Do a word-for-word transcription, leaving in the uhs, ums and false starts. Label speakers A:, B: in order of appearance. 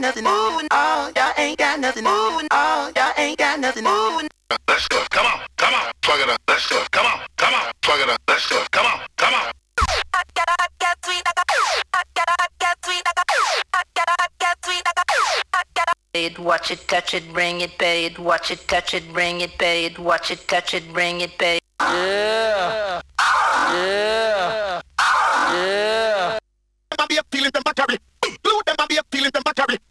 A: nothing. Ooh, oh, y'all ain't got nothing. Ooh, oh, y'all ain't got nothing. Ooh.
B: Let's go. Come on, come on. Plug it up. Let's go. Come on, come on. Plug it up. Let's go. Come on, come on.
C: I got, I got sweet. I got, I got, I got sweet. I got, I got, I got sweet. I got, I got.
D: It, watch it, touch it, bring it, pay it. Watch it, touch it, bring it, pay it. Watch it, touch it, bring it, pay it.
E: Yeah. Yeah. Yeah.
B: Them a be a feeling them a carry. Blue them a be a feeling them a carry.